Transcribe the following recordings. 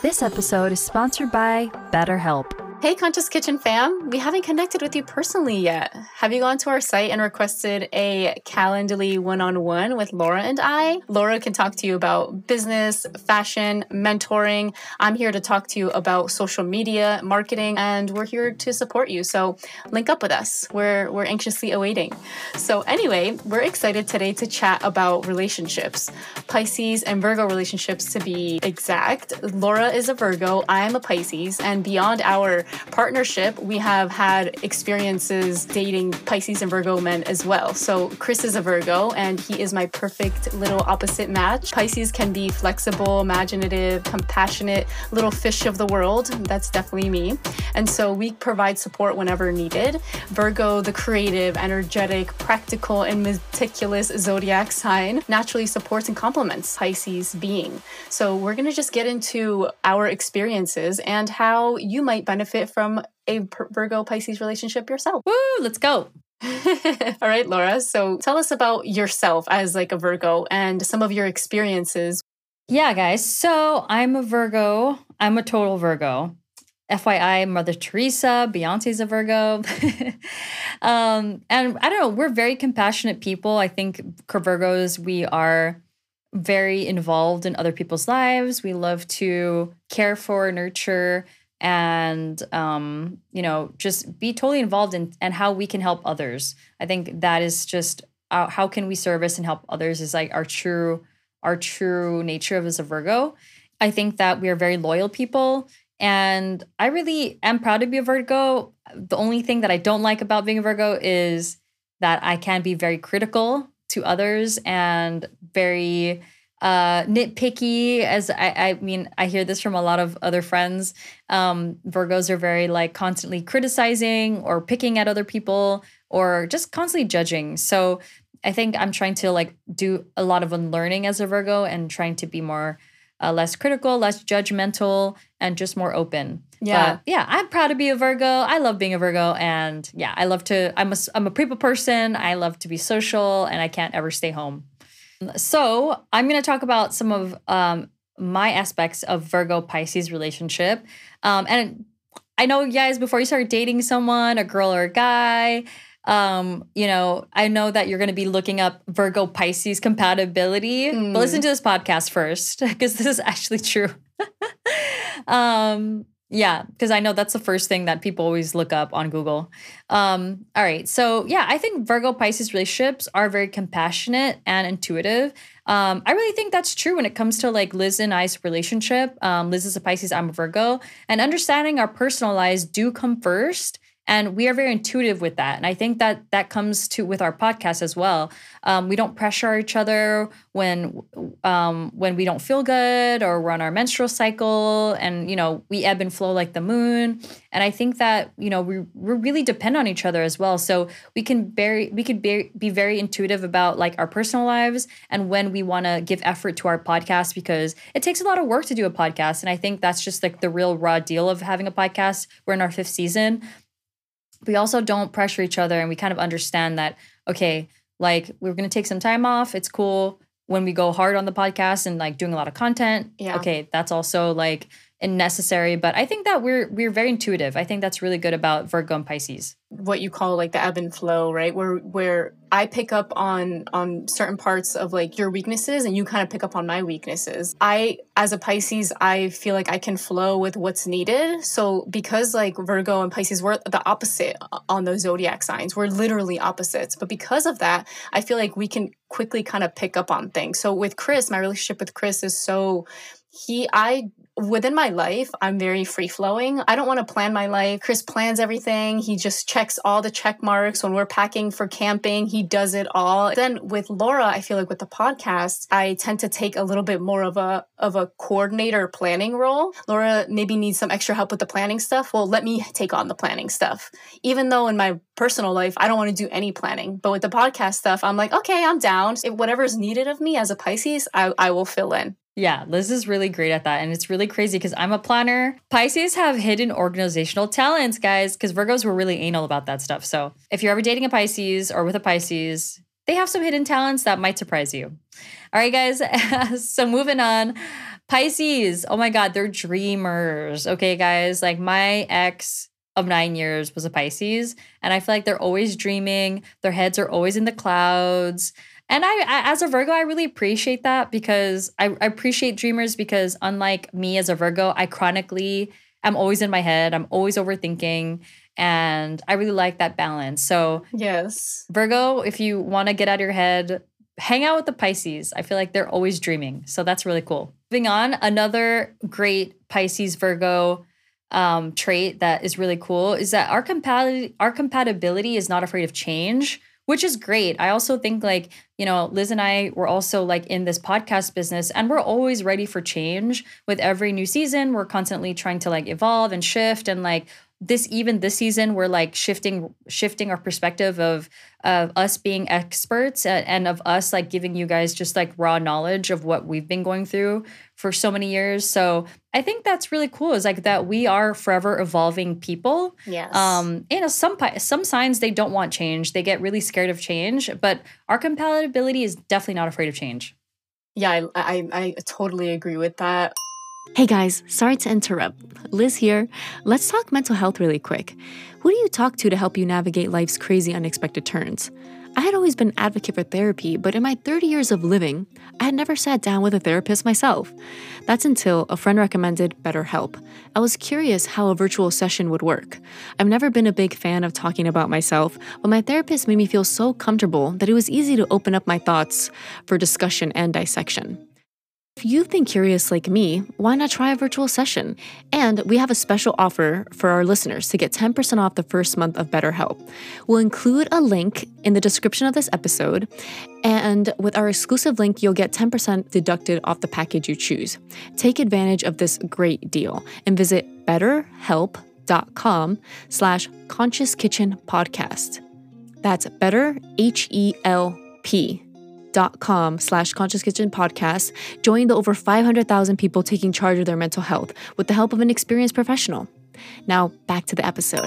This episode is sponsored by BetterHelp. Hey, Conscious Kitchen fam, we haven't connected with you personally yet. Have you gone to our site and requested a Calendly one-on-one with Laura and I? Laura can talk to you about business, fashion, mentoring. I'm here to talk to you about social media, marketing, and we're here to support you. So link up with us. We're anxiously awaiting. So anyway, we're excited today to chat about relationships, Pisces and Virgo relationships to be exact. Laura is a Virgo, I'm a Pisces, and beyond our partnership, we have had experiences dating Pisces and Virgo men as well. So Chris is a Virgo and he is my perfect little opposite match. Pisces can be flexible, imaginative, compassionate, little fish of the world. That's definitely me. And so we provide support whenever needed. Virgo, the creative, energetic, practical, and meticulous zodiac sign, naturally supports and complements Pisces being. So we're going to just get into our experiences and how you might benefit from a Virgo Pisces relationship yourself. Woo, let's go. All right, Laura. So tell us about yourself as like a Virgo and some of your experiences. Yeah, guys. So I'm a Virgo. I'm a total Virgo. FYI, Mother Teresa, Beyonce's a Virgo. And I don't know, we're very compassionate people. I think Virgos, we are very involved in other people's lives. We love to care for, nurture, and, just be totally involved in and how we can help others. I think that is just how can we service and help others is like our true nature of as a Virgo. I think that we are very loyal people. And I really am proud to be a Virgo. The only thing that I don't like about being a Virgo is that I can be very critical to others and very nitpicky. As I mean, I hear this from a lot of other friends. Virgos are very like constantly criticizing or picking at other people or just constantly judging. So I think I'm trying to like do a lot of unlearning as a Virgo and trying to be more less critical, less judgmental, and just more open. Yeah. But yeah, I'm proud to be a Virgo. I love being a Virgo. And yeah, I'm a people person. I love to be social and I can't ever stay home. So I'm going to talk about some of my aspects of Virgo Pisces relationship. And I know, guys, before you start dating someone, a girl or a guy, I know that you're going to be looking up Virgo Pisces compatibility, but listen to this podcast first because this is actually true. Yeah, because I know that's the first thing that people always look up on Google. All right. So yeah, I think Virgo Pisces relationships are very compassionate and intuitive. I really think that's true when it comes to like Liz and I's relationship. Liz is a Pisces, I'm a Virgo, and understanding our personal lives do come first. And we are very intuitive with that. And I think that comes to with our podcast as well. We don't pressure each other when we don't feel good or we're on our menstrual cycle and, we ebb and flow like the moon. And I think that, we really depend on each other as well. So we could be very intuitive about like our personal lives and when we want to give effort to our podcast because it takes a lot of work to do a podcast. And I think that's just like the real raw deal of having a podcast. We're in our 5th season. We also don't pressure each other and we kind of understand that, okay, like we're going to take some time off. It's cool when we go hard on the podcast and like doing a lot of content. Yeah. Okay, that's also like necessary. But I think that we're very intuitive. I think that's really good about Virgo and Pisces. What you call like the ebb and flow, right? Where I pick up on certain parts of like your weaknesses and you kind of pick up on my weaknesses. As a Pisces, I feel like I can flow with what's needed. So because like Virgo and Pisces, we're the opposite on those zodiac signs. We're literally opposites. But because of that, I feel like we can quickly kind of pick up on things. So with Chris, my relationship with Chris is within my life, I'm very free flowing. I don't want to plan my life. Chris plans everything. He just checks all the check marks. When we're packing for camping, he does it all. Then with Laura, I feel like with the podcast, I tend to take a little bit more of a coordinator planning role. Laura maybe needs some extra help with the planning stuff. Well, let me take on the planning stuff. Even though in my personal life, I don't want to do any planning. But with the podcast stuff, I'm like, okay, I'm down. If whatever's needed of me as a Pisces, I will fill in. Yeah, Liz is really great at that. And it's really crazy because I'm a planner. Pisces have hidden organizational talents, guys, because Virgos were really anal about that stuff. So if you're ever dating a Pisces or with a Pisces, they have some hidden talents that might surprise you. All right, guys. So moving on. Pisces. Oh my God, they're dreamers. Okay, guys. Like my ex of 9 years was a Pisces, and I feel like they're always dreaming. Their heads are always in the clouds. And as a Virgo, I really appreciate that because I appreciate dreamers because unlike me as a Virgo, I chronically am always in my head. I'm always overthinking. And I really like that balance. So, Yes. Virgo, if you want to get out of your head, hang out with the Pisces. I feel like they're always dreaming. So, that's really cool. Moving on, another great Pisces Virgo trait that is really cool is that our compatibility is not afraid of change, which is great. I also think like, Liz and I were also like in this podcast business and we're always ready for change. With every new season, we're constantly trying to like evolve and shift. And like this season, we're like shifting our perspective of us being experts and of us like giving you guys just like raw knowledge of what we've been going through for so many years. So I think that's really cool is like that we are forever evolving people. Yes. Some signs they don't want change. They get really scared of change, but our compatibility is definitely not afraid of change. Yeah, I totally agree with that. Hey guys, sorry to interrupt. Liz here. Let's talk mental health really quick. Who do you talk to help you navigate life's crazy unexpected turns? I had always been an advocate for therapy, but in my 30 years of living, I had never sat down with a therapist myself. That's until a friend recommended BetterHelp. I was curious how a virtual session would work. I've never been a big fan of talking about myself, but my therapist made me feel so comfortable that it was easy to open up my thoughts for discussion and dissection. If you've been curious like me, why not try a virtual session? And we have a special offer for our listeners to get 10% off the first month of BetterHelp. We'll include a link in the description of this episode, and with our exclusive link, you'll get 10% deducted off the package you choose. Take advantage of this great deal and visit betterhelp.com/consciouskitchenpodcast. That's betterhelp.com/Conscious Kitchen Podcast. Join the over 500,000 people taking charge of their mental health with the help of an experienced professional. Now, back to the episode.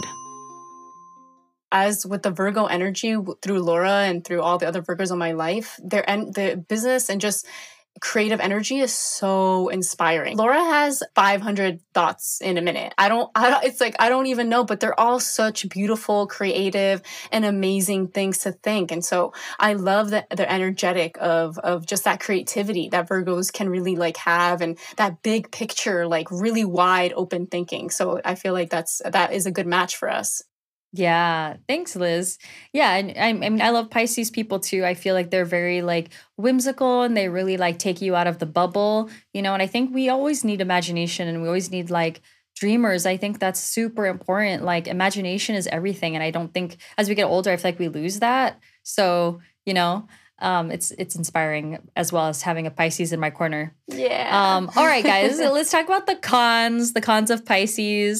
As with the Virgo energy through Laura and through all the other Virgos in my life, the business and just creative energy is so inspiring. Laura has 500 thoughts in a minute. It's like, I don't even know, but they're all such beautiful, creative, and amazing things to think. And so I love that they're energetic of just that creativity that Virgos can really like have and that big picture, like really wide open thinking. So I feel like that is a good match for us. Yeah. Thanks, Liz. Yeah. And I mean, I love Pisces people too. I feel like they're very like whimsical and they really like take you out of the bubble, and I think we always need imagination and we always need like dreamers. I think that's super important. Like imagination is everything. And I don't think as we get older, I feel like we lose that. So, it's inspiring as well as having a Pisces in my corner. Yeah. All right, guys, let's talk about the cons of Pisces.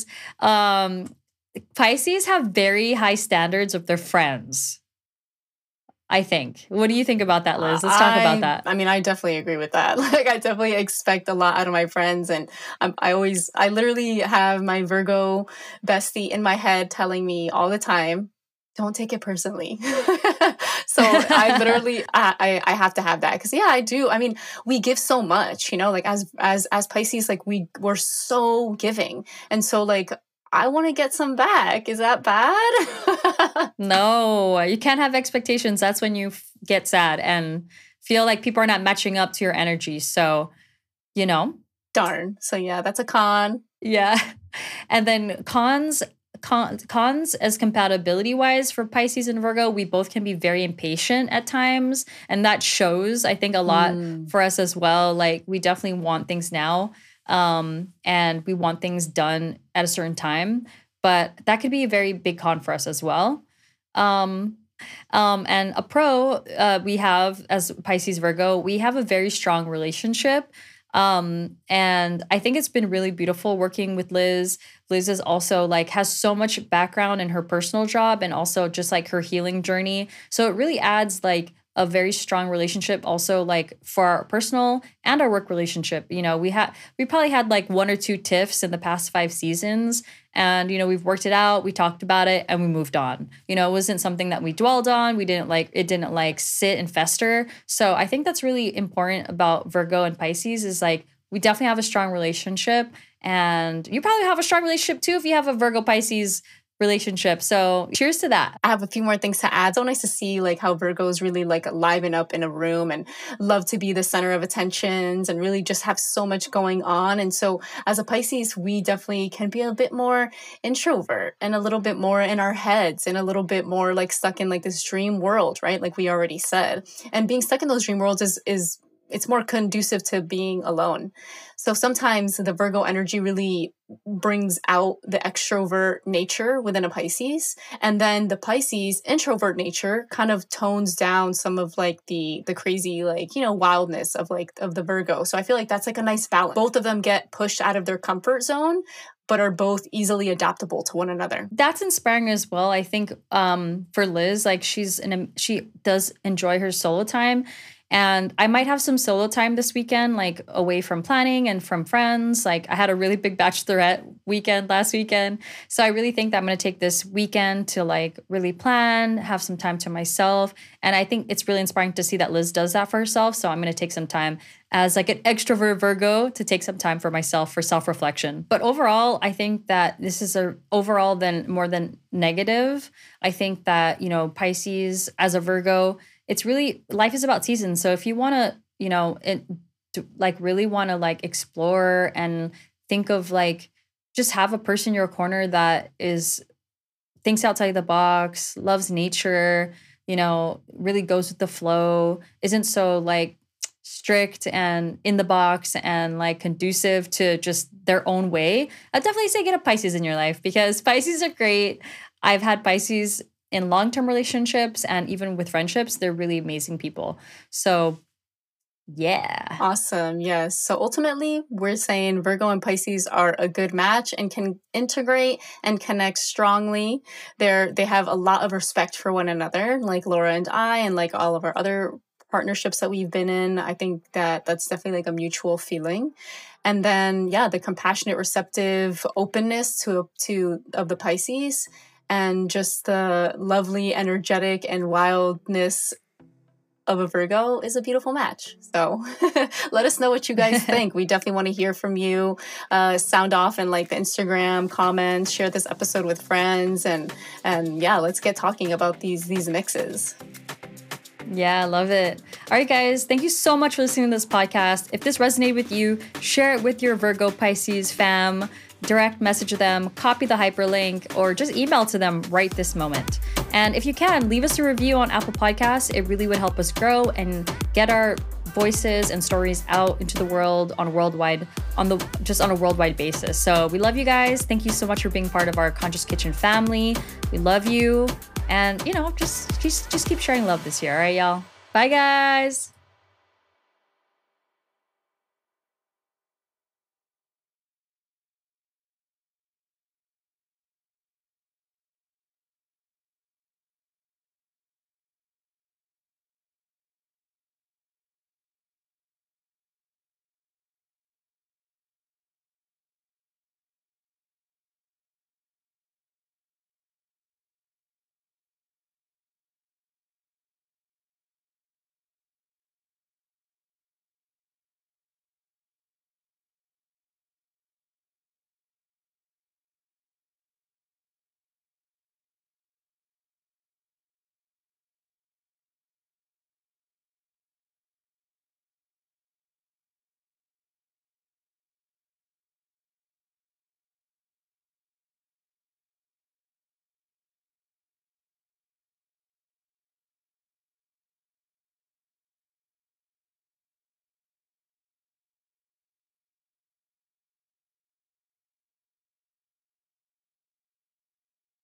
Pisces have very high standards of their friends, I think. What do you think about that, Liz? Let's talk about that. I mean, I definitely agree with that. Like, I definitely expect a lot out of my friends. And I literally have my Virgo bestie in my head telling me all the time, don't take it personally. So I literally, I have to have that. Because yeah, I do. I mean, we give so much, like as Pisces, like we're so giving. And so like, I want to get some back. Is that bad? No, you can't have expectations. That's when you get sad and feel like people are not matching up to your energy. So, Darn. So yeah, that's a con. Yeah. And then cons as compatibility wise for Pisces and Virgo, we both can be very impatient at times. And that shows, I think, a lot for us as well. Like we definitely want things now. And we want things done at a certain time, but that could be a very big con for us as well. And a pro, we have as Pisces Virgo, we have a very strong relationship. And I think it's been really beautiful working with Liz. Liz is also like has so much background in her personal job and also just like her healing journey. So it really adds like a very strong relationship also like for our personal and our work relationship. You know, we probably had like 1 or 2 tiffs in the past 5 seasons, and you know, we've worked it out, we talked about it, and we moved on. You know, it wasn't something that we dwelled on. It didn't like sit and fester. So I think that's really important about Virgo and Pisces is like we definitely have a strong relationship, and you probably have a strong relationship too if you have a Virgo Pisces relationship. So cheers to that. I have a few more things to add. So nice to see like how Virgos really like liven up in a room and love to be the center of attentions and really just have so much going on. And so as a Pisces, we definitely can be a bit more introvert and a little bit more in our heads and a little bit more like stuck in like this dream world, right? Like we already said. And being stuck in those dream worlds is it's more conducive to being alone. So sometimes the Virgo energy really brings out the extrovert nature within a Pisces. And then the Pisces introvert nature kind of tones down some of like the crazy, like, you know, wildness of the Virgo. So I feel like that's like a nice balance. Both of them get pushed out of their comfort zone, but are both easily adaptable to one another. That's inspiring as well. I think for Liz, like she does enjoy her solo time. And I might have some solo time this weekend, like away from planning and from friends. Like I had a really big bachelorette weekend last weekend. So I really think that I'm going to take this weekend to like really plan, have some time to myself. And I think it's really inspiring to see that Liz does that for herself. So I'm going to take some time as like an extrovert Virgo to take some time for myself for self-reflection. But overall, I think that this is more than negative. I think that, you know, Pisces as a Virgo, it's really, life is about seasons. So if you want to, you know, really want to like explore and think of like, just have a person in your corner that thinks outside the box, loves nature, you know, really goes with the flow, isn't so like strict and in the box and like conducive to just their own way. I'd definitely say get a Pisces in your life because Pisces are great. I've had Pisces in long-term relationships and even with friendships. They're really amazing people. So yeah. Awesome. Yes. So ultimately, we're saying Virgo and Pisces are a good match and can integrate and connect strongly. They have a lot of respect for one another, like Laura and I, and like all of our other partnerships that we've been in. I think that's definitely like a mutual feeling. And then, yeah, the compassionate, receptive openness of the Pisces, and just the lovely, energetic, and wildness of a Virgo is a beautiful match. So let us know what you guys think. We definitely want to hear from you. Sound off in like the Instagram comments, share this episode with friends, and yeah, let's get talking about these mixes. Yeah, I love it. All right, guys, thank you so much for listening to this podcast. If this resonated with you, share it with your Virgo Pisces fam. Direct message them, copy the hyperlink, or just email to them right this moment. And if you can, leave us a review on Apple Podcasts. It really would help us grow and get our voices and stories out into the world on a worldwide basis. So we love you guys. Thank you so much for being part of our Conscious Kitchen family. We love you. And, you know, just keep sharing love this year. All right, y'all. Bye, guys.